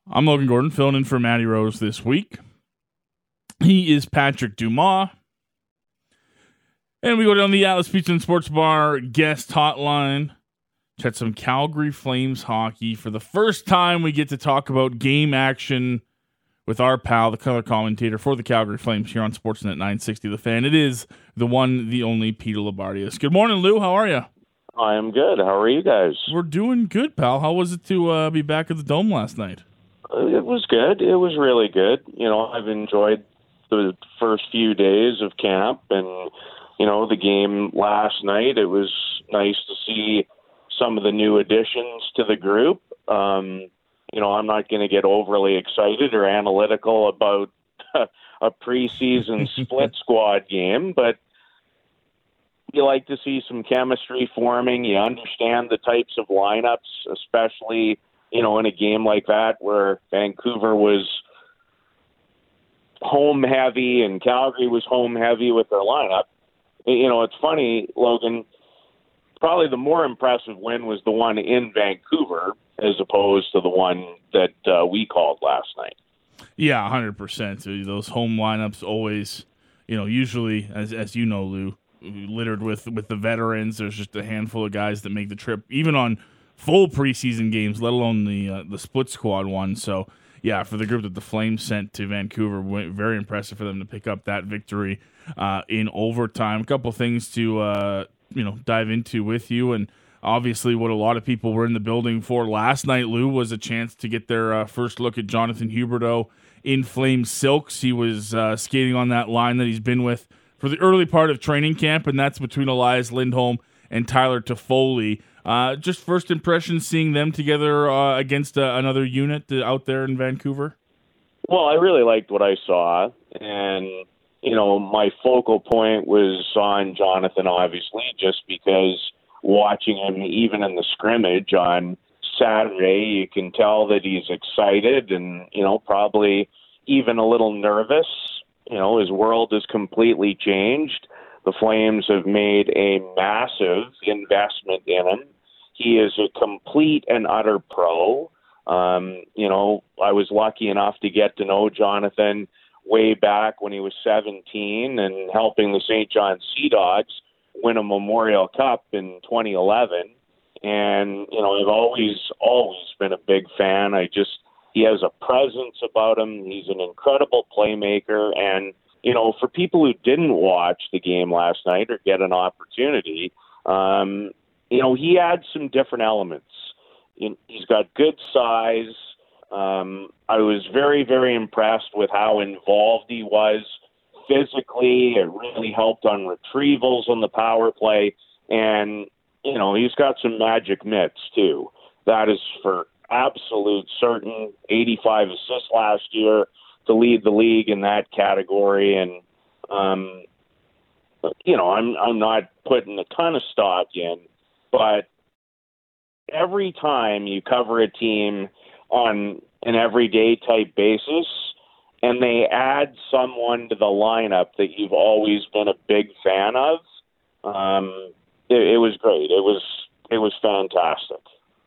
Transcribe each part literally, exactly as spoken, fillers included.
I'm Logan Gordon, filling in for Matty Rose this week. He is Patrick Dumas. And we go down the Atlas Pizza and Sports Bar guest hotline. Chat some Calgary Flames hockey. For the first time, we get to talk about game action with our pal, the color commentator for the Calgary Flames here on Sportsnet nine sixty The Fan. It is the one, the only Peter Labardius. Good morning, Lou. How are you? I am good. How are you guys? We're doing good, pal. How was it to uh, be back at the Dome last night? It was good. It was really good. You know, I've enjoyed the first few days of camp, and, you know, the game last night, it was nice to see some of the new additions to the group. Um, you know, I'm not going to get overly excited or analytical about a preseason split squad game, but you like to see some chemistry forming. You understand the types of lineups, especially, you know, in a game like that where Vancouver was home heavy and Calgary was home heavy with their lineup. You know, it's funny, Logan, probably the more impressive win was the one in Vancouver as opposed to the one that uh, we called last night. Yeah, one hundred percent. Those home lineups always, you know, usually, as as you know, Lou, littered with, with the veterans. There's just a handful of guys that make the trip, even on full preseason games, let alone the uh, the split squad one. So, yeah, for the group that the Flames sent to Vancouver, very impressive for them to pick up that victory uh, in overtime. A couple things to uh, you know dive into with you, and obviously what a lot of people were in the building for last night, Lou, was a chance to get their uh, first look at Jonathan Huberdeau in Flames silks. He was uh, skating on that line that he's been with for the early part of training camp, and that's between Elias Lindholm and Tyler Toffoli. Uh, just first impressions seeing them together uh, against uh, another unit out there in Vancouver? Well, I really liked what I saw, and, you know, my focal point was on Jonathan, obviously, just because watching him even in the scrimmage on Saturday, you can tell that he's excited and, you know, probably even a little nervous. You know, his world has completely changed. The Flames have made a massive investment in him. He is a complete and utter pro. Um, you know, I was lucky enough to get to know Jonathan way back when he was seventeen and helping the Saint John Sea Dogs win a Memorial Cup in twenty eleven. And, you know, I've always, always been a big fan. I just, he has a presence about him. He's an incredible playmaker. And, you know, for people who didn't watch the game last night or get an opportunity, um, you know, he adds some different elements. He's got good size. Um, I was very, very impressed with how involved he was physically. It really helped on retrievals on the power play. And, you know, he's got some magic mitts, too. That is for absolute certain. eighty-five assists last year to lead the league in that category. And, um, you know, I'm I'm not putting a ton of stock in, but every time you cover a team on an everyday type basis and they add someone to the lineup that you've always been a big fan of, um, it, it was great. It was it was fantastic.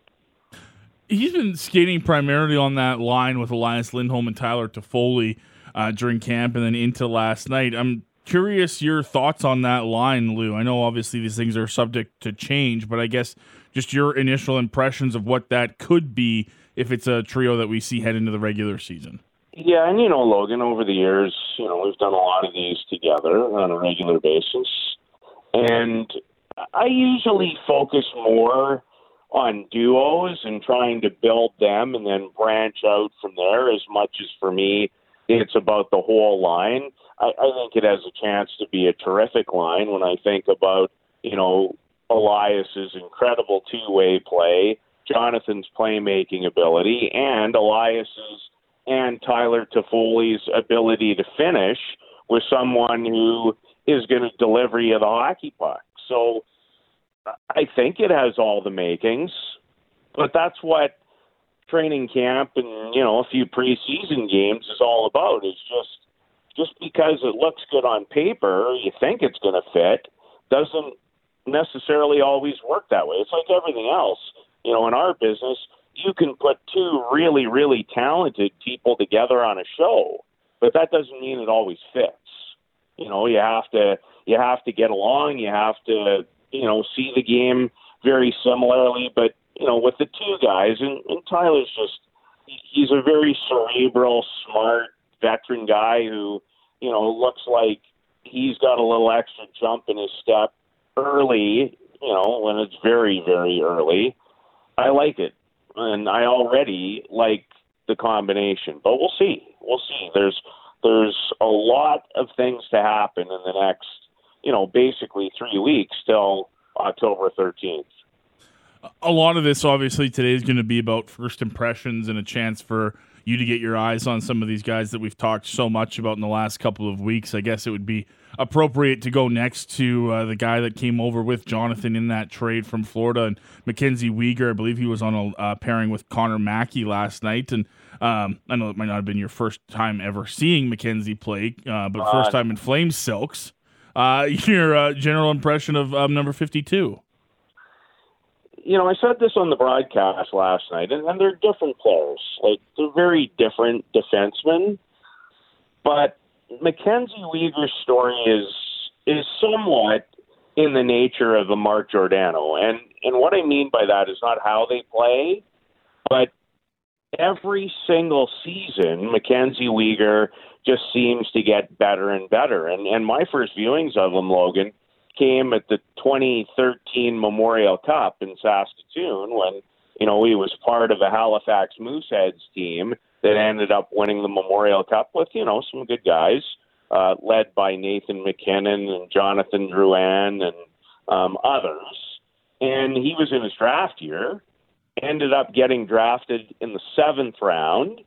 He's been skating primarily on that line with Elias Lindholm and Tyler Toffoli uh, during camp and then into last night. I'm curious your thoughts on that line, Lou. I know obviously these things are subject to change, but I guess just your initial impressions of what that could be if it's a trio that we see head into the regular season. Yeah, and you know, Logan, over the years, you know, we've done a lot of these together on a regular basis. And I usually focus more on duos and trying to build them and then branch out from there. As much as for me, it's about the whole line. I, I think it has a chance to be a terrific line when I think about, you know, Elias's incredible two-way play, Jonathan's playmaking ability, and Elias's and Tyler Toffoli's ability to finish with someone who is going to deliver you the hockey puck. So I think it has all the makings, but that's what training camp and, you know, a few preseason games is all about. It's just just because it looks good on paper, you think it's going to fit, doesn't necessarily always work that way. It's like everything else. You know, in our business, you can put two really, really talented people together on a show, but that doesn't mean it always fits. You know, you have to you have to get along. You have to, you know, see the game very similarly. But, you know, with the two guys, and, and Tyler's just, he's a very cerebral, smart, veteran guy who, you know, looks like he's got a little extra jump in his step early, you know, when it's very, very early. I like it. And I already like the combination. But we'll see. We'll see. There's there's a lot of things to happen in the next, you know, basically three weeks till October thirteenth. A lot of this, obviously, today is going to be about first impressions and a chance for you to get your eyes on some of these guys that we've talked so much about in the last couple of weeks. I guess it would be appropriate to go next to uh, the guy that came over with Jonathan in that trade from Florida, and Mackenzie Weegar. I believe he was on a uh, pairing with Connor Mackey last night. And um, I know it might not have been your first time ever seeing Mackenzie play, uh, but first time in Flame Silks. Uh, your uh, general impression of um, number fifty-two? You know, I said this on the broadcast last night, and, and they're different players. Like, they're very different defensemen. But Mackenzie Weegar's story is is somewhat in the nature of a Mark Giordano. And, and what I mean by that is not how they play, but every single season, Mackenzie Weegar just seems to get better and better. And, and my first viewings of him, Logan, came at the twenty thirteen Memorial Cup in Saskatoon when, you know, he was part of a Halifax Mooseheads team that ended up winning the Memorial Cup with, you know, some good guys, uh, led by Nathan McKinnon and Jonathan Drouin and um, others. And he was in his draft year, ended up getting drafted in the seventh round.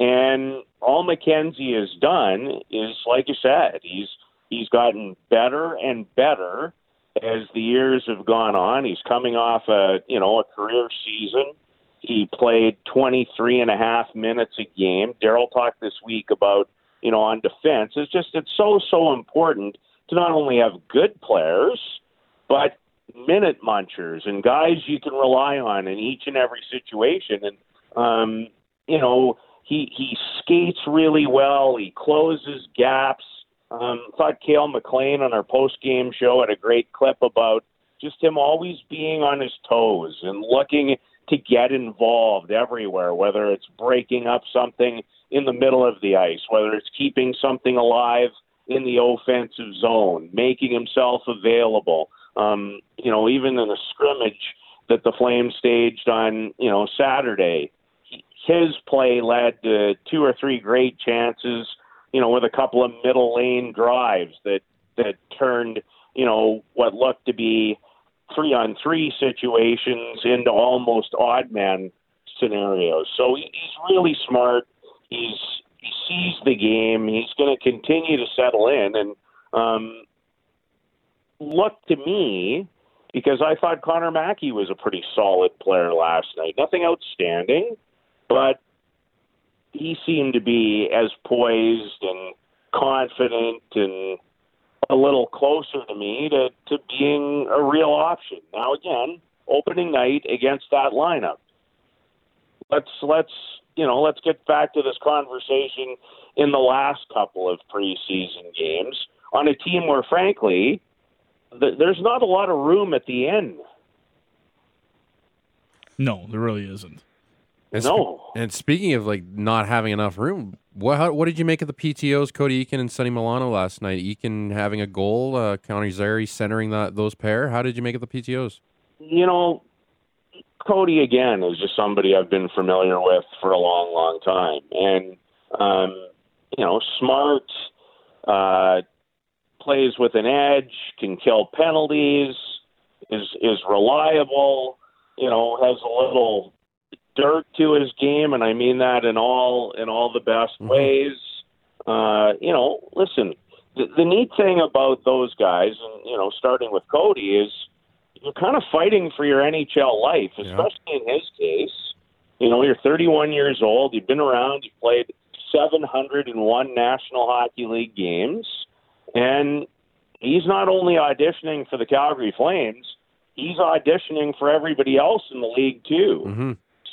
And all Mackenzie has done is, like you said, he's He's gotten better and better as the years have gone on. He's coming off a, you know, a career season. He played twenty-three and a half minutes a game. Daryl talked this week about, you know, on defense. It's just, it's so, so important to not only have good players, but minute munchers and guys you can rely on in each and every situation. And, um, you know, he, he skates really well. He closes gaps. Um, thought Cale McLean on our post-game show had a great clip about just him always being on his toes and looking to get involved everywhere, whether it's breaking up something in the middle of the ice, whether it's keeping something alive in the offensive zone, making himself available. Um, you know, even in a scrimmage that the Flames staged on, you know, Saturday, his play led to two or three great chances, you know, with a couple of middle lane drives that, that turned, you know, what looked to be three on three situations into almost odd man scenarios. So he's really smart. He's, he sees the game. He's going to continue to settle in and, um, look to me, because I thought Connor Mackey was a pretty solid player last night. Nothing outstanding, but he seemed to be as poised and confident and a little closer to me to, to being a real option. Now, again, opening night against that lineup. Let's, let's, you know, let's get back to this conversation in the last couple of preseason games on a team where, frankly, th- there's not a lot of room at the end. No, there really isn't. And no. Sp- and speaking of like not having enough room, what how, what did you make of the P T Os, Cody Eakin and Sonny Milano last night? Eakin having a goal, uh, Conor Zary centering that those pair. How did you make of the P T Os? You know, Cody, again, is just somebody I've been familiar with for a long, long time. And, um, you know, smart, uh, plays with an edge, can kill penalties, is is reliable, you know, has a little dirt to his game, and I mean that in all in all the best mm-hmm. ways. Uh, you know, listen, the, the neat thing about those guys, and you know, starting with Cody, is you're kind of fighting for your N H L life, especially yeah. in his case. You know, you're thirty-one years old, you've been around, you've played seven hundred one National Hockey League games, and he's not only auditioning for the Calgary Flames, he's auditioning for everybody else in the league too. Mm-hmm.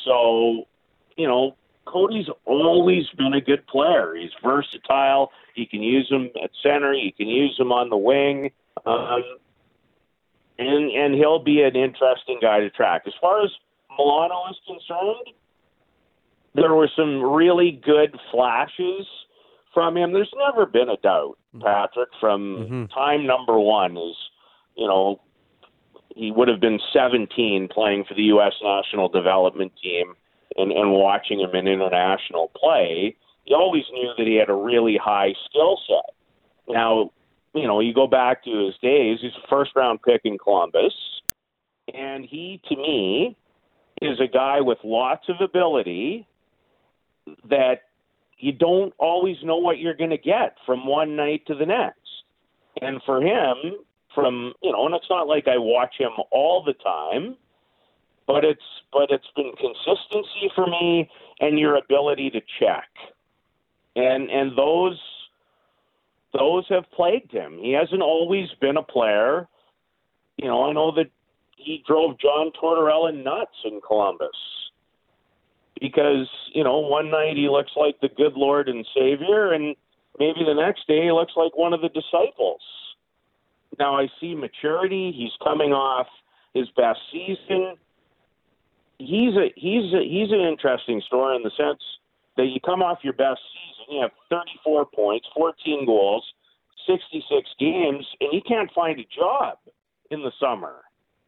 So, you know, Cody's always been a good player. He's versatile. You can use him at center. You can use him on the wing. Um, and, and he'll be an interesting guy to track. As far as Milano is concerned, there were some really good flashes from him. There's never been a doubt, Patrick, from mm-hmm. time number one is, you know, he would have been seventeen playing for the U S national development team and, and watching him in international play. You always knew that he had a really high skill set. Now, you know, you go back to his days, he's a first-round pick in Columbus, and he, to me, is a guy with lots of ability that you don't always know what you're going to get from one night to the next. And for him, from, you know, and it's not like I watch him all the time, but it's but it's been consistency for me and your ability to check. And and those those have plagued him. He hasn't always been a player. You know, I know that he drove John Tortorella nuts in Columbus because, you know, one night he looks like the good Lord and Savior, and maybe the next day he looks like one of the disciples. Now I see maturity. He's coming off his best season. He's a he's a, he's an interesting story in the sense that you come off your best season, you have thirty-four points, fourteen goals, sixty-six games, and you can't find a job in the summer.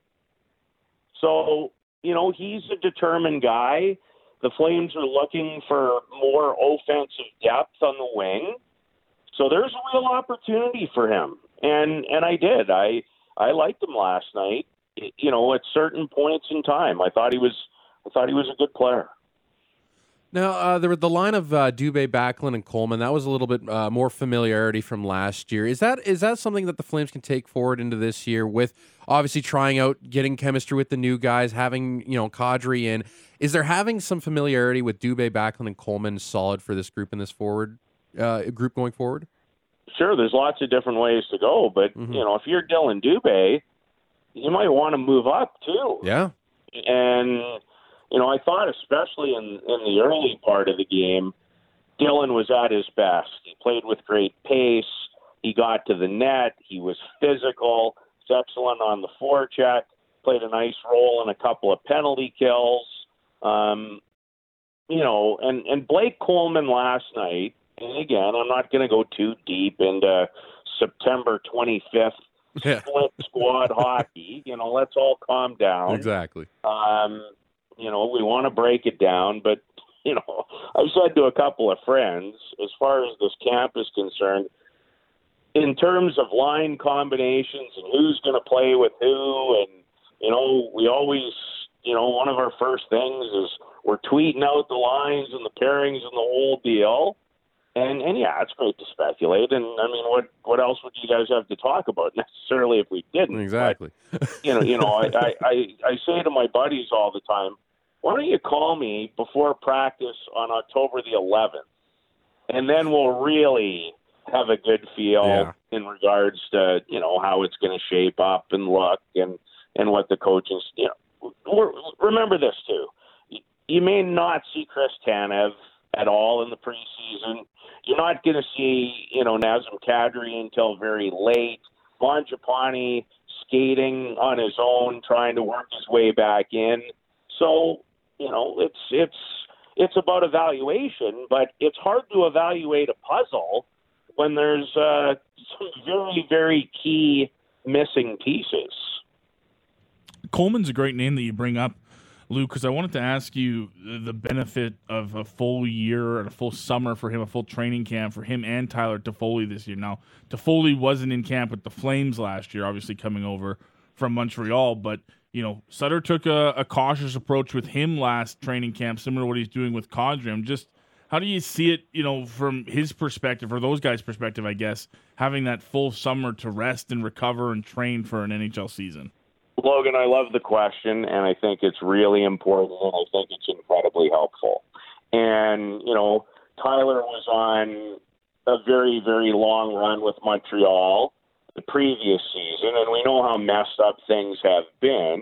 So, you know, he's a determined guy. The Flames are looking for more offensive depth on the wing. So there's a real opportunity for him. And and I did. I I liked him last night. You know, at certain points in time, I thought he was I thought he was a good player. Now, uh, there were the line of uh, Dubé, Backlund, and Coleman. That was a little bit uh, more familiarity from last year. Is that is that something that the Flames can take forward into this year with obviously trying out, getting chemistry with the new guys, having, you know, Kadri in? Is there having some familiarity with Dubé, Backlund, and Coleman solid for this group in this forward uh, group going forward? Sure, there's lots of different ways to go, but mm-hmm. you know, if you're Dylan Dubé, you might want to move up too. Yeah, and. You know, I thought especially in, in the early part of the game, Dylan was at his best. He played with great pace. He got to the net. He was physical. He's excellent on the forecheck. Played a nice role in a couple of penalty kills. Um, you know, and, and Blake Coleman last night, and again, I'm not going to go too deep into September twenty-fifth yeah. split squad hockey. You know, let's all calm down. Exactly. Um You know, we want to break it down, but, you know, I've said to a couple of friends, as far as this camp is concerned, in terms of line combinations and who's going to play with who, and, you know, we always, you know, one of our first things is we're tweeting out the lines and the pairings and the whole deal. And, and yeah, it's great to speculate. And, I mean, what, what else would you guys have to talk about necessarily if we didn't? Exactly. But, you know, you know, I, I, I, I say to my buddies all the time, why don't you call me before practice on October the eleventh, and then we'll really have a good feel yeah. in regards to, you know, how it's going to shape up and look and, and what the coaches, you know, remember this too. You may not see Chris Tanev at all in the preseason. You're not going to see, you know, Nazem Kadri until very late. Mangiapane skating on his own, trying to work his way back in. So, you know, it's it's it's about evaluation, but it's hard to evaluate a puzzle when there's uh, some very, very key missing pieces. Coleman's a great name that you bring up, Lou, because I wanted to ask you the benefit of a full year and a full summer for him, a full training camp for him and Tyler Toffoli this year. Now, Toffoli wasn't in camp with the Flames last year, obviously coming over from Montreal, but you know, Sutter took a, a cautious approach with him last training camp, similar to what he's doing with Kadri. I'm just, how do you see it, you know, from his perspective, or those guys' perspective, I guess, having that full summer to rest and recover and train for an N H L season? Logan, I love the question, and I think it's really important, and I think it's incredibly helpful. And, you know, Tyler was on a very, very long run with Montreal the previous season, and we know how messed up things have been.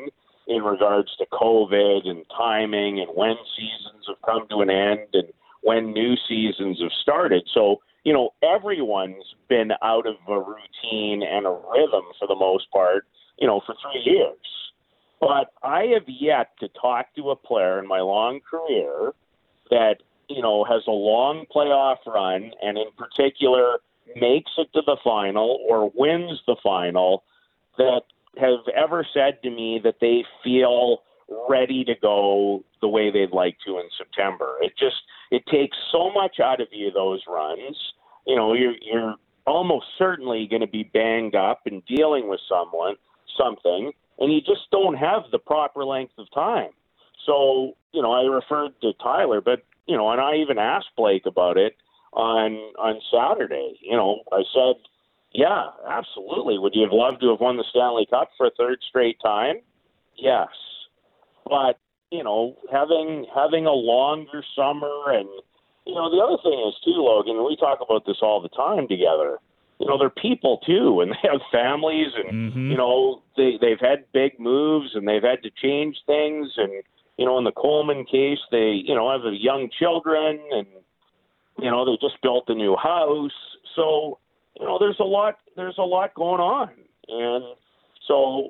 in regards to COVID and timing and when seasons have come to an end and when new seasons have started. So, you know, everyone's been out of a routine and a rhythm for the most part, you know, for three years. But I have yet to talk to a player in my long career that, you know, has a long playoff run and in particular makes it to the final or wins the final that have ever said to me that they feel ready to go the way they'd like to in September. It just, it takes so much out of you, those runs. You know, you're, you're almost certainly going to be banged up and dealing with someone, something, and you just don't have the proper length of time. So, you know, I referred to Tyler, but, you know, and I even asked Blake about it on on Saturday. You know, I said, yeah, absolutely. Would you have loved to have won the Stanley Cup for a third straight time? Yes. But, you know, having having a longer summer and, you know, the other thing is, too, Logan, we talk about this all the time together. You know, they're people, too, and they have families and, mm-hmm. you know, they, they've had big moves and they've had to change things. And, you know, in the Coleman case, they, you know, have young children and, you know, they just built a new house. So, you know, there's a lot, there's a lot going on. And so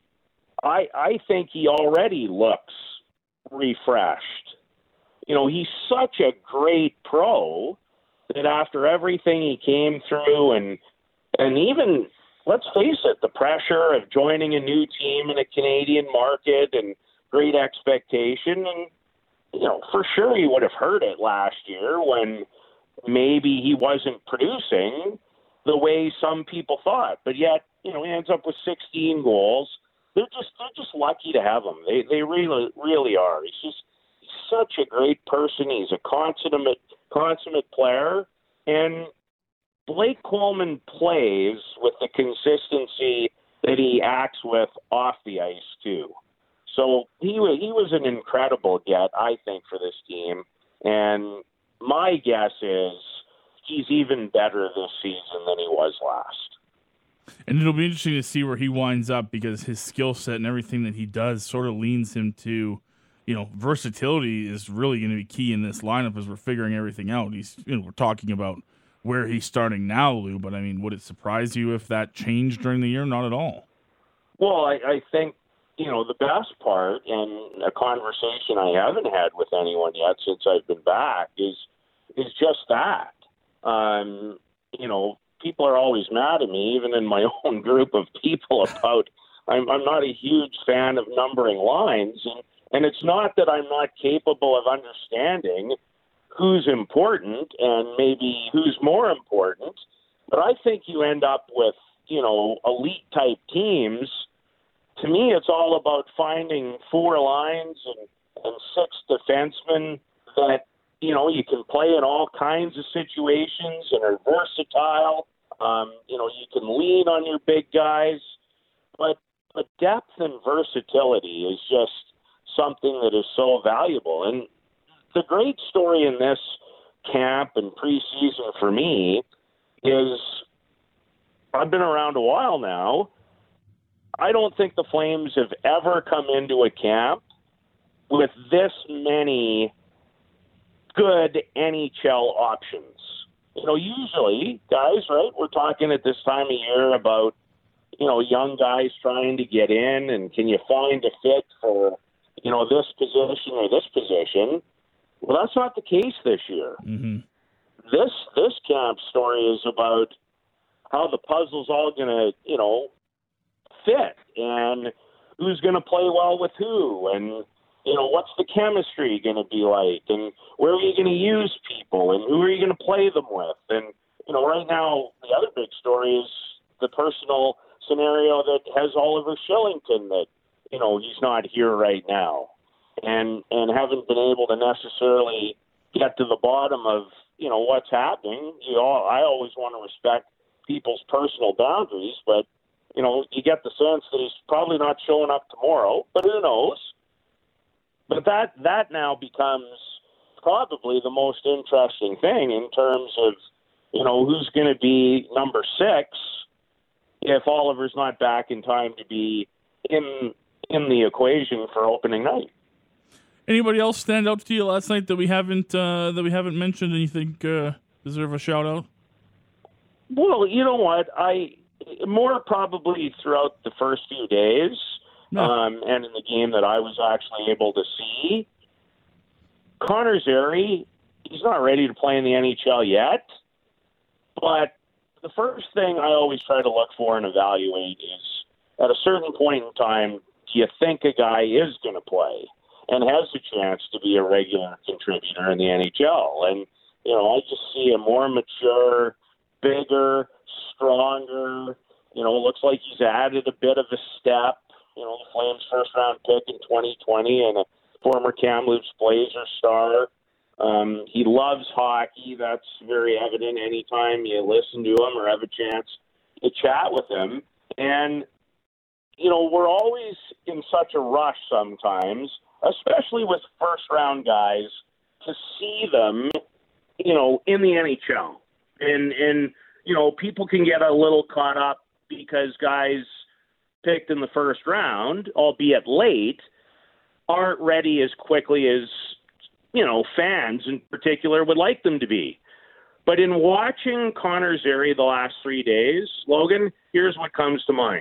I, I think he already looks refreshed. You know, he's such a great pro that after everything he came through and and even, let's face it, the pressure of joining a new team in a Canadian market and great expectation, and, you know, for sure he would have heard it last year when maybe he wasn't producing the way some people thought. But yet, you know, he ends up with sixteen goals. They're just they're just lucky to have him. They they really really are. He's just he's such a great person. He's a consummate consummate player, and Blake Coleman plays with the consistency that he acts with off the ice too. So he was he was an incredible get, I think, for this team. And my guess is he's even better this season than he was last. And it'll be interesting to see where he winds up because his skill set and everything that he does sort of leans him to, you know, versatility is really going to be key in this lineup as we're figuring everything out. He's, you know, we're talking about where he's starting now, Lou, but I mean, would it surprise you if that changed during the year? Not at all. Well, I, I think, you know, the best part, and a conversation I haven't had with anyone yet since I've been back, is is just that. Um, you know, people are always mad at me, even in my own group of people, about I'm, I'm not a huge fan of numbering lines, and, and it's not that I'm not capable of understanding who's important and maybe who's more important, but I think you end up with, you know, elite-type teams. To me, it's all about finding four lines and, and six defensemen that, you know, you can play in all kinds of situations and are versatile. Um, you know, you can lean on your big guys. But, but depth and versatility is just something that is so valuable. And the great story in this camp and preseason for me is I've been around a while now. I don't think the Flames have ever come into a camp with this many good N H L options. You know, usually, guys, right, we're talking at this time of year about, you know, young guys trying to get in and can you find a fit for, you know, this position or this position. Well, that's not the case this year. Mm-hmm. This this camp story is about how the puzzle's all going to, you know, fit and who's going to play well with who and, you know, what's the chemistry going to be like and where are you going to use people and who are you going to play them with? And, you know, right now the other big story is the personal scenario that has Oliver Shillington that, you know, he's not here right now and, and haven't been able to necessarily get to the bottom of, you know, what's happening. You know, I always want to respect people's personal boundaries, but, you know, you get the sense that he's probably not showing up tomorrow, but who knows? But that that now becomes probably the most interesting thing in terms of, you know, who's going to be number six if Oliver's not back in time to be in in the equation for opening night. Anybody else stand out to you last night that we haven't uh, that we haven't mentioned and you think uh, deserve a shout out? Well, you know what? I more probably throughout the first few days, Yeah. um, and in the game that I was actually able to see, Connor Zary, he's not ready to play in the N H L yet, but the first thing I always try to look for and evaluate is, at a certain point in time, do you think a guy is going to play and has a chance to be a regular contributor in the N H L? And, you know, I just see a more mature, bigger, stronger, you know, looks like he's added a bit of a step. You know, the Flames' first-round pick in twenty twenty and a former Kamloops Blazer star. Um, he loves hockey. That's very evident anytime you listen to him or have a chance to chat with him. And, you know, we're always in such a rush sometimes, especially with first-round guys, to see them, you know, in the N H L. And, and you know, people can get a little caught up because guys picked in the first round, albeit late, aren't ready as quickly as, you know, fans in particular would like them to be. But in watching Connor Zary the last three days, Logan, here's what comes to mind.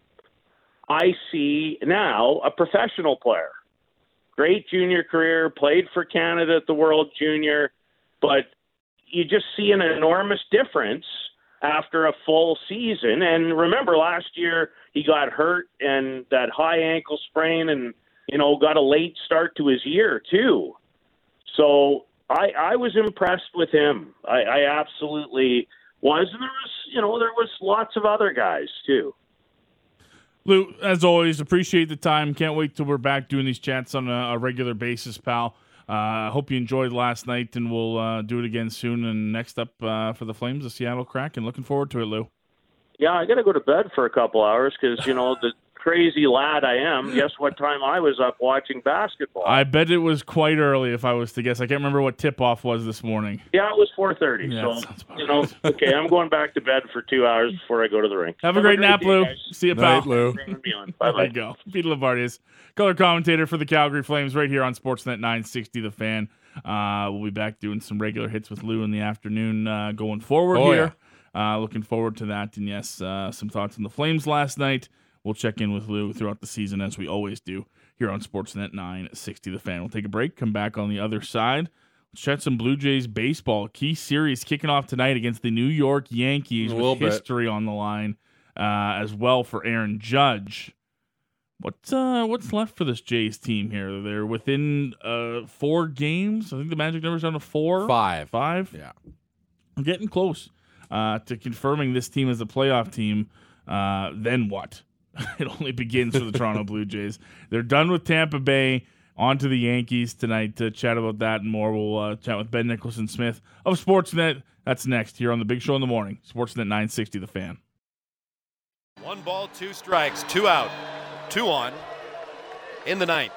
I see now a professional player. Great junior career, played for Canada at the World Junior, but you just see an enormous difference after a full season. And remember, last year he got hurt and that high ankle sprain and, you know, got a late start to his year too. So I, I was impressed with him. I, I absolutely was. And there was, you know, there was lots of other guys too. Lou, as always, appreciate the time. Can't wait till we're back doing these chats on a, a regular basis, pal. I uh, hope you enjoyed last night, and we'll uh, do it again soon. And next up uh, for the Flames, the Seattle Kraken. Looking forward to it, Lou. Yeah, I got to go to bed for a couple hours because, you know, the crazy lad I am, guess what time I was up watching basketball? I bet it was quite early if I was to guess. I can't remember what tip-off was this morning. Yeah, it was four thirty. Yeah, so, you know, okay, I'm going back to bed for two hours before I go to the rink. Have, Have a great, great nap, Lou. Guys. See you, pal. Night, Lou. Bye-bye. There you go. Peter Lavardius, color commentator for the Calgary Flames right here on Sportsnet nine sixty The Fan. Uh, we'll be back doing some regular hits with Lou in the afternoon uh, going forward oh, here. Yeah. Uh, looking forward to that. And yes, uh, some thoughts on the Flames last night. We'll check in with Lou throughout the season as we always do here on Sportsnet nine sixty The Fan. We'll take a break, come back on the other side. Let's chat some Blue Jays baseball. Key series kicking off tonight against the New York Yankees with history on the line uh, as well for Aaron Judge. What's uh, what's left for this Jays team here? They're within uh, four games. I think the magic number's down to four. Five. Five? Yeah. I'm getting close uh, to confirming this team as a playoff team. Uh, then what? It only begins for the Toronto Blue Jays. They're done with Tampa Bay. On to the Yankees tonight to chat about that and more. We'll uh, chat with Ben Nicholson-Smith of Sportsnet. That's next here on the Big Show in the Morning. Sportsnet nine sixty The Fan. One ball, two strikes, two out. Two on in the ninth.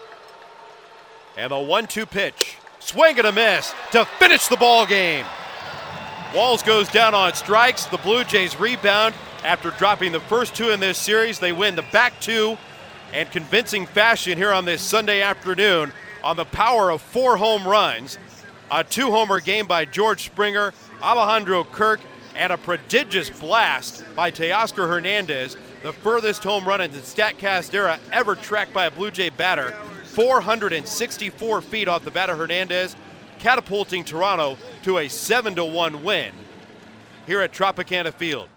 And the one two pitch. Swing and a miss to finish the ball game. Walls goes down on strikes. The Blue Jays rebound after dropping the first two in this series. They win the back two in convincing fashion here on this Sunday afternoon on the power of four home runs. A two-homer game by George Springer, Alejandro Kirk, and a prodigious blast by Teoscar Hernandez, the furthest home run in the StatCast era ever tracked by a Blue Jay batter, four hundred sixty-four feet off the bat of Hernandez, catapulting Toronto to a seven to one win here at Tropicana Field.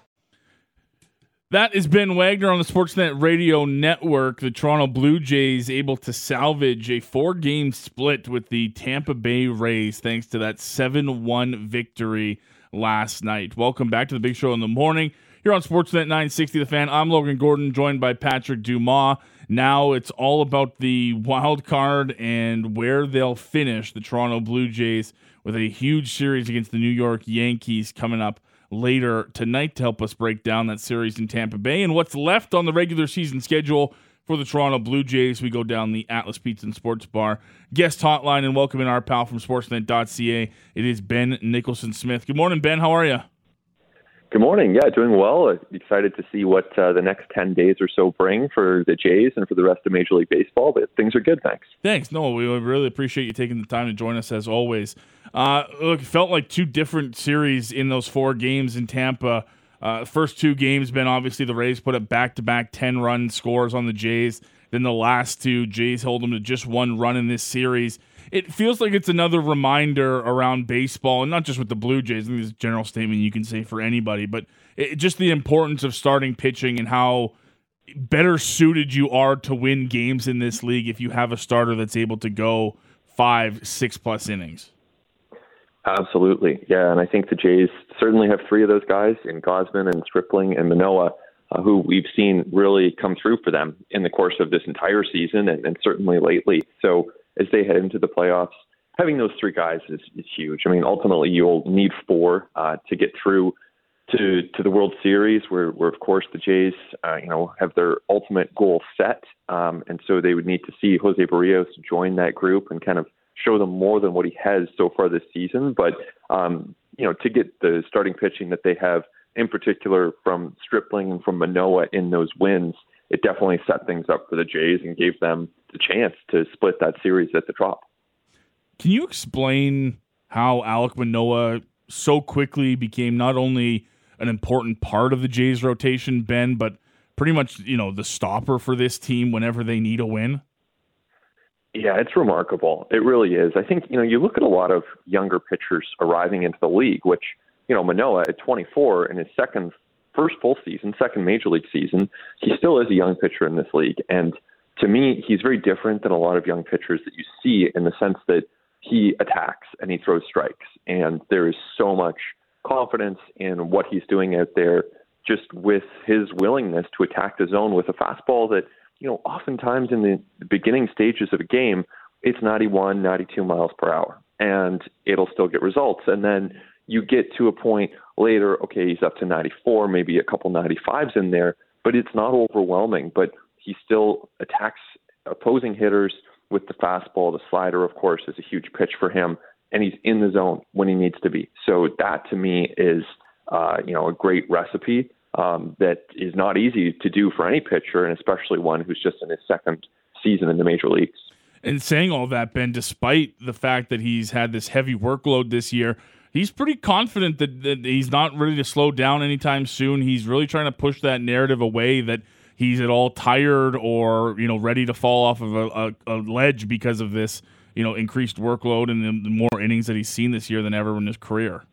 That is Ben Wagner on the Sportsnet Radio Network. The Toronto Blue Jays able to salvage a four-game split with the Tampa Bay Rays thanks to that seven one victory last night. Welcome back to the Big Show in the Morning. Here on Sportsnet nine sixty The Fan, I'm Logan Gordon, joined by Patrick Dumas. Now it's all about the wild card and where they'll finish, the Toronto Blue Jays, with a huge series against the New York Yankees coming up later tonight to help us break down that series in Tampa Bay and what's left on the regular season schedule for the Toronto Blue Jays. We go down the Atlas Pizza and Sports Bar guest hotline and welcome in our pal from Sportsnet dot C A. It is Ben Nicholson-Smith. Good morning, Ben. How are you? Good morning. Yeah, doing well. I'm excited to see what uh, the next ten days or so bring for the Jays and for the rest of Major League Baseball, but things are good, thanks. Thanks. No, we really appreciate you taking the time to join us as always. Uh, look, it felt like two different series in those four games in Tampa. Uh, first two games been obviously the Rays put up back-to-back ten-run scores on the Jays. Then the last two, Jays hold them to just one run in this series. It feels like it's another reminder around baseball, and not just with the Blue Jays. I think this is a general statement you can say for anybody, but it, just the importance of starting pitching and how better suited you are to win games in this league if you have a starter that's able to go five, six-plus innings. Absolutely, yeah, and I think the Jays certainly have three of those guys in Gausman and Stripling and Manoah, uh, who we've seen really come through for them in the course of this entire season and, and certainly lately. So as they head into the playoffs, having those three guys is, is huge. I mean, ultimately, you'll need four uh, to get through to to the World Series, where, where of course, the Jays, uh, you know, have their ultimate goal set, um, and so they would need to see Jose Barrios join that group and kind of show them more than what he has so far this season. But um, you know, to get the starting pitching that they have, in particular from Stripling and from Manoah in those wins, it definitely set things up for the Jays and gave them the chance to split that series at the Trop. Can you explain how Alek Manoah so quickly became not only an important part of the Jays rotation, Ben, but pretty much, you know, the stopper for this team whenever they need a win? Yeah, it's remarkable. It really is. I think, you know, you look at a lot of younger pitchers arriving into the league, which, you know, Manoah at twenty-four in his second, first full season, second major league season, he still is a young pitcher in this league. And to me, he's very different than a lot of young pitchers that you see in the sense that he attacks and he throws strikes. And there is so much confidence in what he's doing out there, just with his willingness to attack the zone with a fastball that, you know, oftentimes in the beginning stages of a game, it's ninety-one, ninety-two miles per hour, and it'll still get results. And then you get to a point later, okay, he's up to ninety-four, maybe a couple ninety-fives in there, but it's not overwhelming. But he still attacks opposing hitters with the fastball. The slider, of course, is a huge pitch for him, and he's in the zone when he needs to be. So that, to me, is uh, you know, a great recipe um, that is not easy to do for any pitcher, and especially one who's just in his second season in the major leagues. And saying all that, Ben, despite the fact that he's had this heavy workload this year, he's pretty confident that, that he's not ready to slow down anytime soon. He's really trying to push that narrative away that he's at all tired or, you know, ready to fall off of a, a, a ledge because of this, you know, increased workload and the, the more innings that he's seen this year than ever in his career.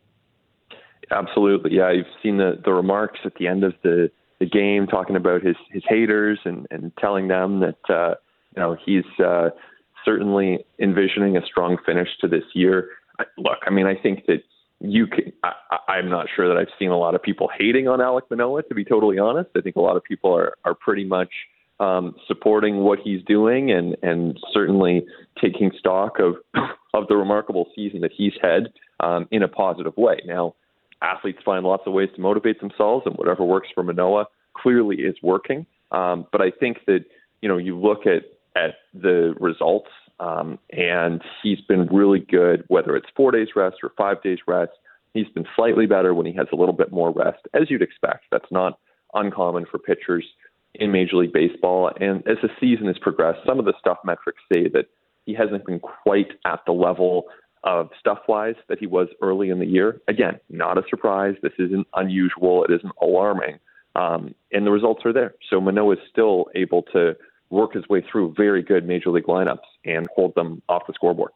Absolutely. Yeah, you've seen the, the remarks at the end of the, the game talking about his, his haters and, and telling them that, uh, you know, he's uh, certainly envisioning a strong finish to this year. Look, I mean, I think that you can, I, I'm not sure that I've seen a lot of people hating on Alek Manoah, to be totally honest. I think a lot of people are, are pretty much um, supporting what he's doing and, and certainly taking stock of, of the remarkable season that he's had um, in a positive way. Now, athletes find lots of ways to motivate themselves, and whatever works for Manoah clearly is working. Um, but I think that, you know, you look at, at the results, um, and he's been really good, whether it's four days rest or five days rest. He's been slightly better when he has a little bit more rest, as you'd expect. That's not uncommon for pitchers in Major League Baseball. And as the season has progressed, some of the stuff metrics say that he hasn't been quite at the level of stuff-wise that he was early in the year. Again, not a surprise. This isn't unusual. It isn't alarming. Um, and the results are there. So Manoah is still able to work his way through very good Major League lineups and hold them off the scoreboard.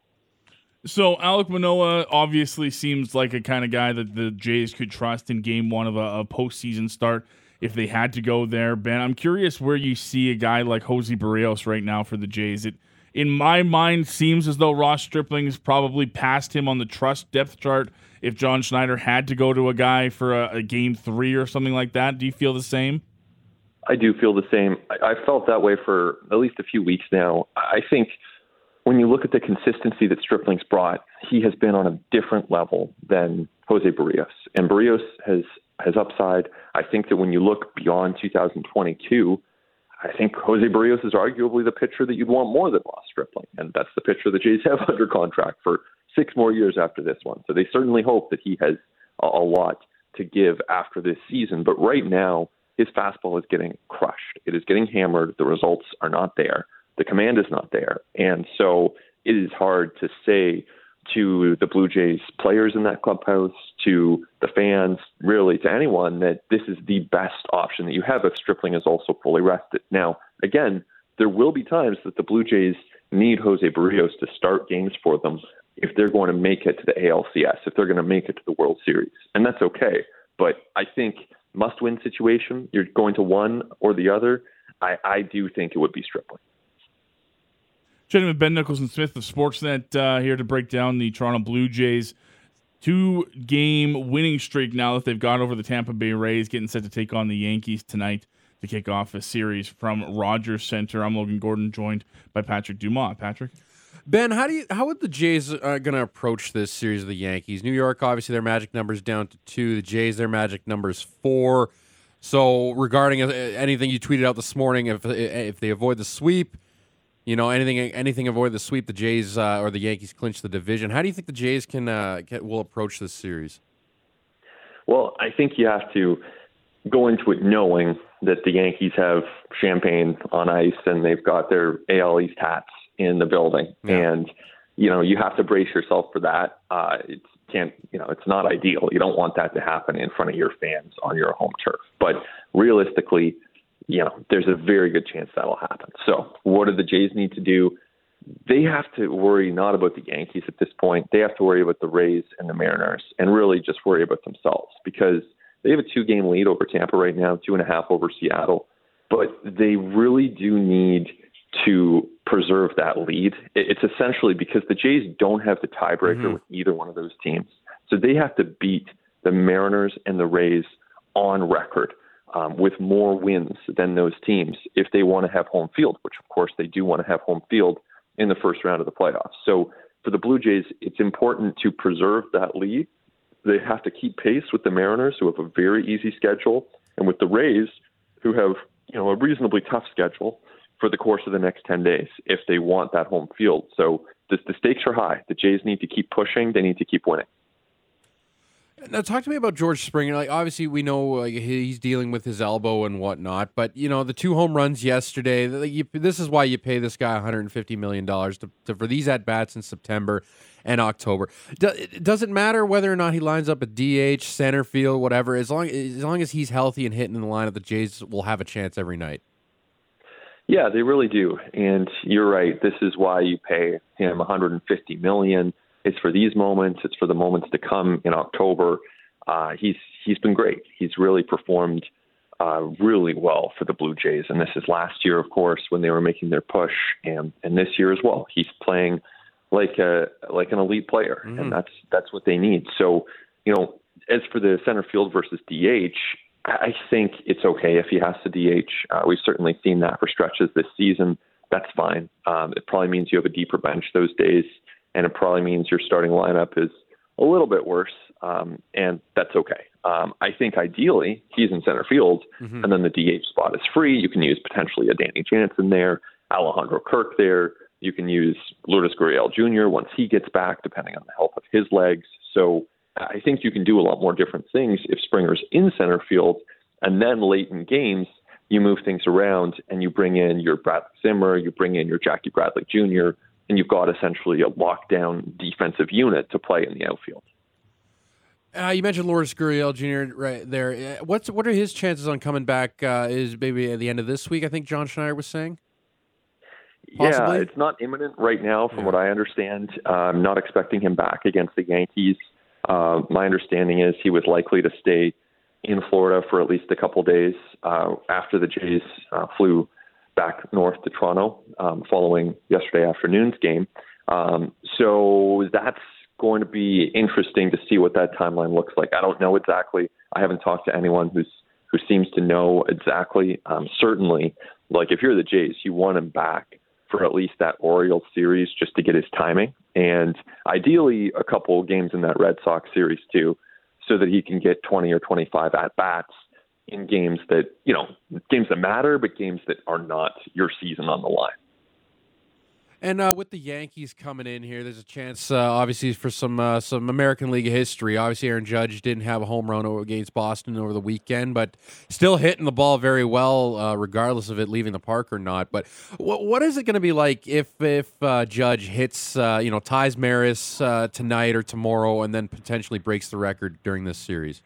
So Alek Manoah obviously seems like a kind of guy that the Jays could trust in game one of a, a postseason start if they had to go there. Ben, I'm curious where you see a guy like Jose Barrios right now for the Jays. It, in my mind, seems as though Ross Stripling has probably passed him on the trust depth chart if John Schneider had to go to a guy for a, a game three or something like that. Do you feel the same? I do feel the same. I, I've felt that way for at least a few weeks now. I think when you look at the consistency that Stripling's brought, he has been on a different level than Jose Barrios. And Barrios has, has upside. I think that when you look beyond two thousand twenty-two, I think Jose Barrios is arguably the pitcher that you'd want more than Ross Stripling. And that's the pitcher the Jays have under contract for six more years after this one. So they certainly hope that he has a, a lot to give after this season. But right now, his fastball is getting crushed. It is getting hammered. The results are not there. The command is not there. And so it is hard to say to the Blue Jays players in that clubhouse, to the fans, really to anyone, that this is the best option that you have if Stripling is also fully rested. Now, again, there will be times that the Blue Jays need Jose Barrios to start games for them if they're going to make it to the A L C S, if they're going to make it to the World Series. And that's okay. But I think must-win situation, you're going to one or the other, I, I do think it would be Stripling. Chatting with Ben Nicholson-Smith of Sportsnet uh, here to break down the Toronto Blue Jays two-game winning streak now that they've got over the Tampa Bay Rays, getting set to take on the Yankees tonight to kick off a series from Rogers Center. I'm Logan Gordon, joined by Patrick Dumas. Patrick? Ben, how do you how would the Jays uh, going to approach this series of the Yankees? New York, obviously, their magic number's down to two. The Jays, their magic number's four. So regarding uh, anything you tweeted out this morning, if if they avoid the sweep, you know, anything anything avoid the sweep, the Jays uh, or the Yankees clinch the division. How do you think the Jays can uh, get, will approach this series? Well, I think you have to go into it knowing that the Yankees have champagne on ice and they've got their A L East hats in the building. Yeah. And, you know, you have to brace yourself for that. Uh, it can't, you know, it's not ideal. You don't want that to happen in front of your fans on your home turf. But realistically, you know, there's a very good chance that'll happen. So what do the Jays need to do? They have to worry not about the Yankees at this point. They have to worry about the Rays and the Mariners and really just worry about themselves, because they have a two-game lead over Tampa right now, two and a half over Seattle. But they really do need to preserve that lead. It's essentially because the Jays don't have the tiebreaker mm-hmm. with either one of those teams. So they have to beat the Mariners and the Rays on record um, with more wins than those teams if they want to have home field, which of course they do want to have home field in the first round of the playoffs. So for the Blue Jays, it's important to preserve that lead. They have to keep pace with the Mariners, who have a very easy schedule, and with the Rays, who have, you know, a reasonably tough schedule for the course of the next ten days if they want that home field. So the, the stakes are high. The Jays need to keep pushing. They need to keep winning. Now, talk to me about George Springer. Like, obviously, we know like, he's dealing with his elbow and whatnot, but you know the two home runs yesterday. Like, you, this is why you pay this guy one hundred fifty million dollars to, to, for these at bats in September and October. Do, does it matter whether or not he lines up at D H, center field, whatever? As long as long as he's healthy and hitting in the lineup, the Jays will have a chance every night. Yeah, they really do. And you're right. This is why you pay him one hundred fifty million dollars. It's for these moments. It's for the moments to come in October. Uh, he's he's been great. He's really performed uh, really well for the Blue Jays. And this is last year, of course, when they were making their push, and, and this year as well. He's playing like a like an elite player, mm-hmm. and that's that's what they need. So, you know, as for the center field versus D H, I think it's okay if he has to D H. Uh, we've certainly seen that for stretches this season. That's fine. Um, it probably means you have a deeper bench those days, and it probably means your starting lineup is a little bit worse, um, and that's okay. Um, I think ideally he's in center field, mm-hmm. and then the D H spot is free. You can use potentially a Danny Jansen there, Alejandro Kirk there. You can use Lourdes Gurriel Junior once he gets back, depending on the health of his legs. So I think you can do a lot more different things if Springer's in center field, and then late in games, you move things around and you bring in your Bradley Zimmer, you bring in your Jackie Bradley Junior, and you've got essentially a lockdown defensive unit to play in the outfield. Uh, you mentioned Lourdes Gurriel Junior right there. What's what are his chances on coming back? Uh, is maybe at the end of this week? I think John Schneider was saying. Possibly? Yeah, it's not imminent right now, from yeah. what I understand. Uh, I'm not expecting him back against the Yankees. Uh, my understanding is he was likely to stay in Florida for at least a couple days uh, after the Jays uh, flew back north to Toronto um, following yesterday afternoon's game. Um, so that's going to be interesting to see what that timeline looks like. I don't know exactly. I haven't talked to anyone who's who seems to know exactly. Um, certainly, like if you're the Jays, you want him back for at least that Orioles series just to get his timing, and ideally a couple games in that Red Sox series too, so that he can get twenty or twenty-five at-bats in games that, you know, games that matter, but games that are not your season on the line. And uh, with the Yankees coming in here, there's a chance, uh, obviously, for some uh, some American League history. Obviously, Aaron Judge didn't have a home run against Boston over the weekend, but still hitting the ball very well, uh, regardless of it leaving the park or not. But what what is it going to be like if if uh, Judge hits, uh, you know, ties Maris uh, tonight or tomorrow, and then potentially breaks the record during this series?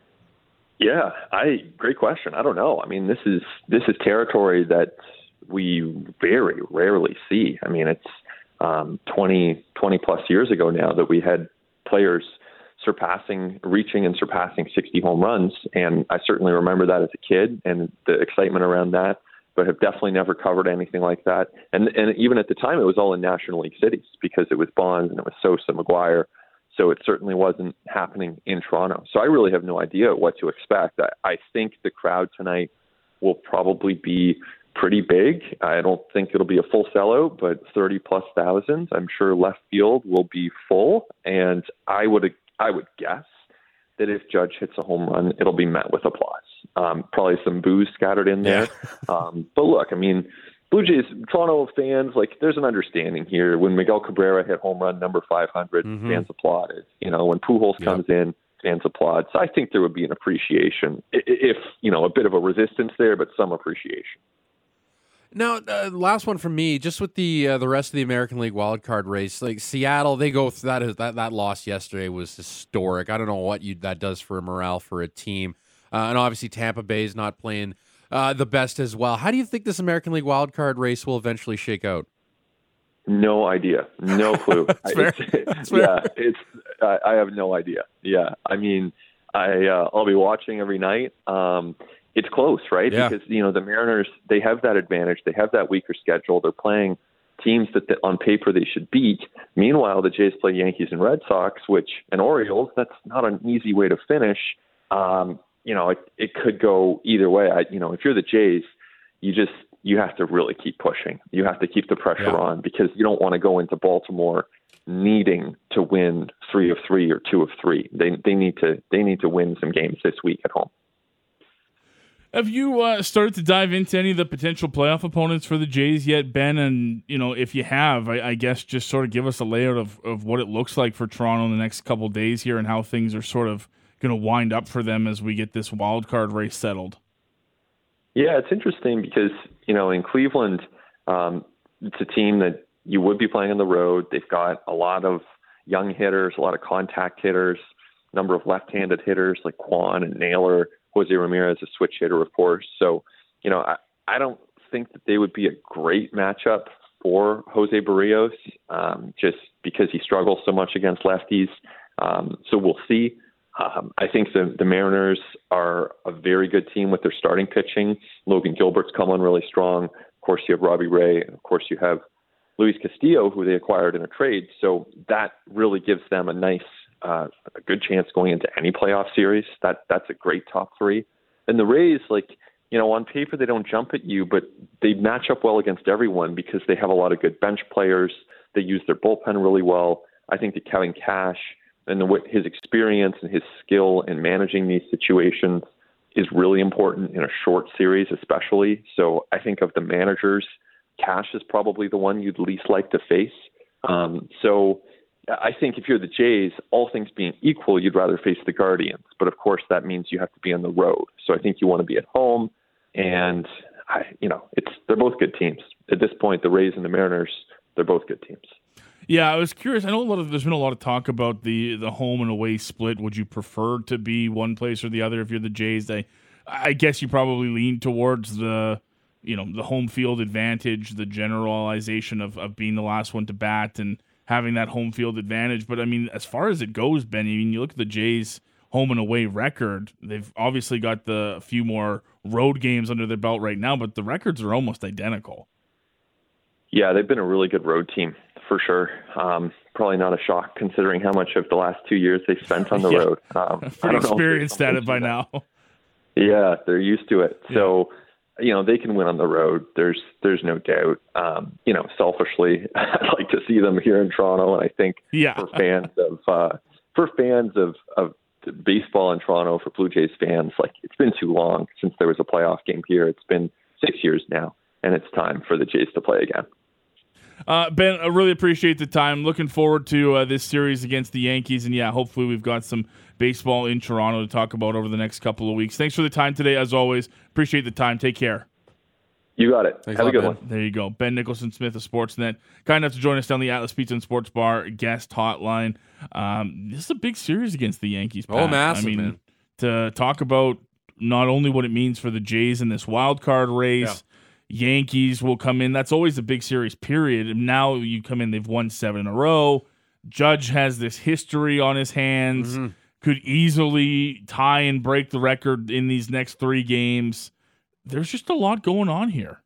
Yeah, I great question. I don't know. I mean, this is this is territory that we very rarely see. I mean, it's um, twenty, twenty plus years ago now that we had players surpassing, reaching and surpassing sixty home runs. And I certainly remember that as a kid and the excitement around that, but have definitely never covered anything like that. And and even at the time, it was all in National League cities because it was Bonds and it was Sosa, McGuire. So it certainly wasn't happening in Toronto. So I really have no idea what to expect. I, I think the crowd tonight will probably be pretty big. I don't think it'll be a full sellout, but thirty plus thousand. I'm sure left field will be full. And I would I would guess that if Judge hits a home run, it'll be met with applause. Um, probably some boos scattered in there. Yeah. um, but look, I mean, Blue Jays, Toronto fans, like there's an understanding here. When Miguel Cabrera hit home run number five hundred, mm-hmm. fans applauded. You know, when Pujols yep. comes in, fans applaud. So I think there would be an appreciation, if, you know, a bit of a resistance there, but some appreciation. Now, uh, last one from me, just with the uh, the rest of the American League wildcard race, like Seattle, they go through that, that that loss yesterday was historic. I don't know what you that does for morale for a team. Uh, and obviously Tampa Bay is not playing uh, the best as well. How do you think this American League wildcard race will eventually shake out? No idea. No clue. That's fair. It's, That's fair. Yeah, it's, I, I have no idea. Yeah. I mean, I, uh, I'll be watching every night. Um, It's close, right? Yeah. Because, you know, the Mariners, they have that advantage. They have that weaker schedule. They're playing teams that the, on paper they should beat. Meanwhile, the Jays play Yankees and Red Sox, which, and Orioles, that's not an easy way to finish. Um, you know, it, it could go either way. I, you know, if you're the Jays, you just, you have to really keep pushing. You have to keep the pressure yeah. on because you don't want to go into Baltimore needing to win three of three or two of three. They they need to they need to win some games this week at home. Have you uh, started to dive into any of the potential playoff opponents for the Jays yet, Ben? And, you know, if you have, I, I guess just sort of give us a layout of, of what it looks like for Toronto in the next couple of days here and how things are sort of going to wind up for them as we get this wild card race settled. Yeah, it's interesting because, you know, in Cleveland, um, it's a team that you would be playing on the road. They've got a lot of young hitters, a lot of contact hitters, a number of left-handed hitters like Kwan and Naylor. Jose Ramirez, a switch hitter, of course. So, you know, I, I don't think that they would be a great matchup for Jose Barrios, um, just because he struggles so much against lefties. Um, so we'll see. Um, I think the, the Mariners are a very good team with their starting pitching. Logan Gilbert's come on really strong. Of course, you have Robbie Ray. And of course, you have Luis Castillo, who they acquired in a trade. So that really gives them a nice Uh, a good chance going into any playoff series. That that's a great top three. And the Rays, like, you know, on paper they don't jump at you, but they match up well against everyone because they have a lot of good bench players. They use their bullpen really well. I think that Kevin Cash and the, his experience and his skill in managing these situations is really important in a short series, especially. So I think of the managers, Cash is probably the one you'd least like to face. Um, so. I think if you're the Jays, all things being equal, you'd rather face the Guardians. But of course, that means you have to be on the road. So I think you want to be at home. And, I, you know, it's they're both good teams. At this point, the Rays and the Mariners, they're both good teams. Yeah, I was curious. I know a lot of there's been a lot of talk about the, the home and away split. Would you prefer to be one place or the other if you're the Jays? I, I guess you probably lean towards the, you know, the home field advantage, the generalization of, of being the last one to bat and having that home field advantage. But, I mean, as far as it goes, Ben, I mean, you look at the Jays' home and away record. They've obviously got the few more road games under their belt right now, but the records are almost identical. Yeah, they've been a really good road team, for sure. Um, probably not a shock considering how much of the last two years they've spent on the yeah. road. Um, Pretty experienced at it by now. Yeah, they're used to it. Yeah. So, you know, they can win on the road. There's there's no doubt. Um, you know, selfishly, I'd like to see them here in Toronto. And I think yeah. for fans of uh, for fans of, of baseball in Toronto, for Blue Jays fans, like it's been too long since there was a playoff game here. It's been six years now, and it's time for the Jays to play again. Uh, Ben, I really appreciate the time. Looking forward to uh, this series against the Yankees. And, yeah, hopefully we've got some baseball in Toronto to talk about over the next couple of weeks. Thanks for the time today, as always. Appreciate the time. Take care. You got it. Thanks Have a, a lot, good Ben. one. There you go. Ben Nicholson Smith of Sportsnet. Kind enough to join us down the Atlas Pizza and Sports Bar guest hotline. Um, this is a big series against the Yankees, Pat. Oh, massive, I mean, man. to talk about not only what it means for the Jays in this wild card race, yeah. Yankees will come in. That's always a big series, period. And now you come in, they've won seven in a row. Judge has this history on his hands, Mm-hmm. could easily tie and break the record in these next three games. There's just a lot going on here.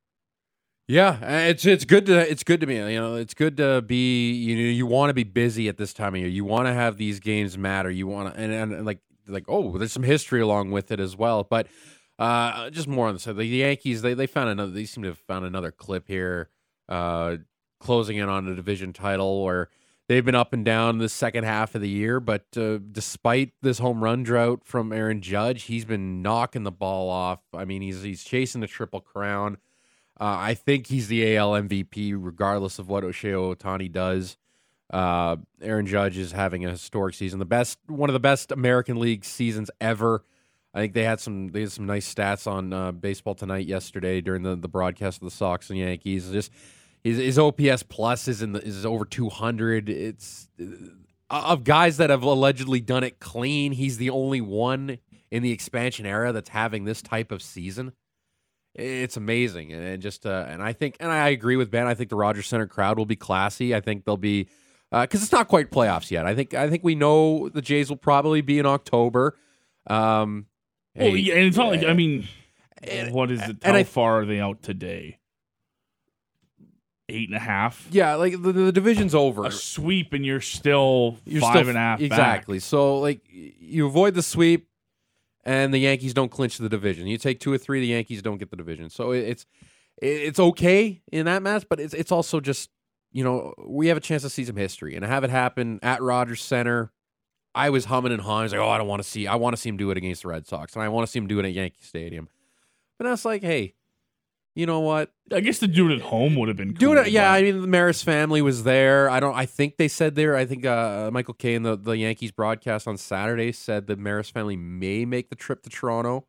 Yeah, it's it's good to it's good to be you know it's good to be you know you want to be busy at this time of year. You want to have these games matter. You want to and, and, and like like oh, there's some history along with it as well. But uh, just more on the side, the Yankees they they found another. They seem to have found another clip here, uh, closing in on the division title, where they've been up and down the second half of the year. But uh, despite this home run drought from Aaron Judge, he's been knocking the ball off. I mean, he's he's chasing the Triple Crown. Uh, I think he's the A L M V P, regardless of what Shohei Ohtani does. Uh, Aaron Judge is having a historic season, the best, one of the best American League seasons ever. I think they had some, they had some nice stats on uh, Baseball Tonight yesterday during the, the broadcast of the Sox and Yankees. Just his, his O P S plus is in the, is over two hundred. It's uh, of guys that have allegedly done it clean. He's the only one in the expansion era that's having this type of season. It's amazing, and just uh, and I think, and I agree with Ben. I think the Rogers Center crowd will be classy. I think they'll be because uh, it's not quite playoffs yet. I think I think we know the Jays will probably be in October. Um, Well, hey, yeah, and it's not like, I mean, and- what is it? and How I- far are they out today? Eight and a half? yeah, like the, the division's over. A sweep, and you're still You're five still and a half back. exactly. So like you avoid the sweep, and the Yankees don't clinch the division. You take two or three, the Yankees don't get the division. So it, it's it's okay in that match, but it's it's also just you know we have a chance to see some history and have it happen at Rogers Center. I was humming and hawing. I was like, oh, I don't want to see. I want to see him do it against the Red Sox, and I want to see him do it at Yankee Stadium. But that's like, hey, you know what? I guess to do it at home would have been Do cool. it. Yeah, but- I mean, the Maris family was there. I don't. I think they said there. I think uh, Michael Kay in the, the Yankees broadcast on Saturday said the Maris family may make the trip to Toronto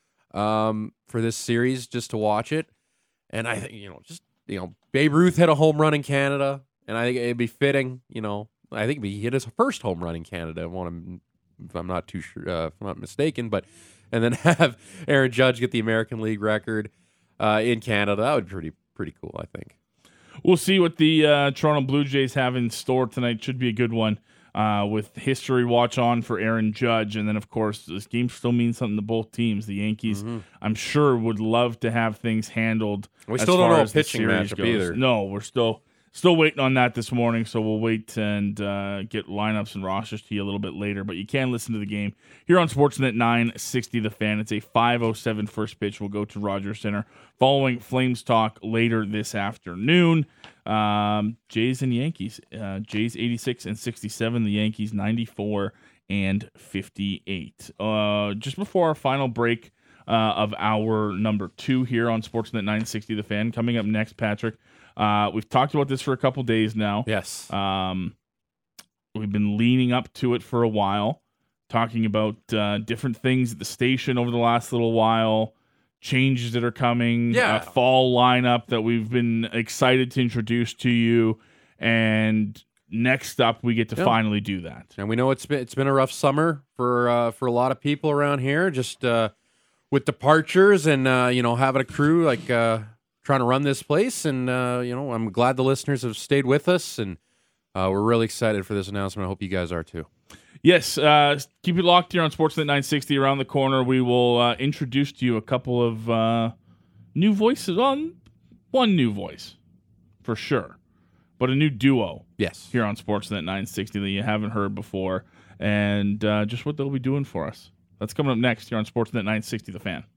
um, for this series just to watch it. And I think you know, just you know, Babe Ruth hit a home run in Canada, and I think it'd be fitting. You know, I think he hit his first home run in Canada. I want to, if I'm not too sure, uh, if I'm not mistaken, but and then have Aaron Judge get the American League record. Uh, in Canada, that would be pretty pretty cool, I think. We'll see what the uh, Toronto Blue Jays have in store tonight. Should be a good one uh, with history watch on for Aaron Judge. And then, of course, this game still means something to both teams. The Yankees, Mm-hmm. I'm sure, would love to have things handled. We as still don't far know a as the pitching series matchup goes. either. No, we're still still waiting on that this morning. So we'll wait and uh, get lineups and rosters to you a little bit later. But you can listen to the game here on Sportsnet nine sixty The Fan. It's a five oh seven first pitch. We'll go to Rogers Center following Flames talk later this afternoon. Um, Jays and Yankees. Uh, Jays eighty-six and sixty-seven. The Yankees ninety-four and fifty-eight. Uh, just before our final break uh, of hour number two here on Sportsnet nine sixty The Fan. Coming up next, Patrick. Uh, we've talked about this for a couple days now. Yes. Um, we've been leaning up to it for a while, talking about uh, different things at the station over the last little while, changes that are coming, Yeah. a fall lineup that we've been excited to introduce to you, and next up we get to Yeah. finally do that. And we know it's been it's been a rough summer for uh, for a lot of people around here, just uh, with departures and uh, you know having a crew like uh, trying to run this place. And uh, you know I'm glad the listeners have stayed with us, and uh, we're really excited for this announcement. I hope you guys are too. Yes, uh, keep it locked here on Sportsnet nine sixty. Around the corner, we will uh, introduce to you a couple of uh, new voices. Well, one new voice, for sure, but a new duo Yes. here on Sportsnet nine sixty that you haven't heard before, and uh, just what they'll be doing for us. That's coming up next here on Sportsnet nine sixty The Fan.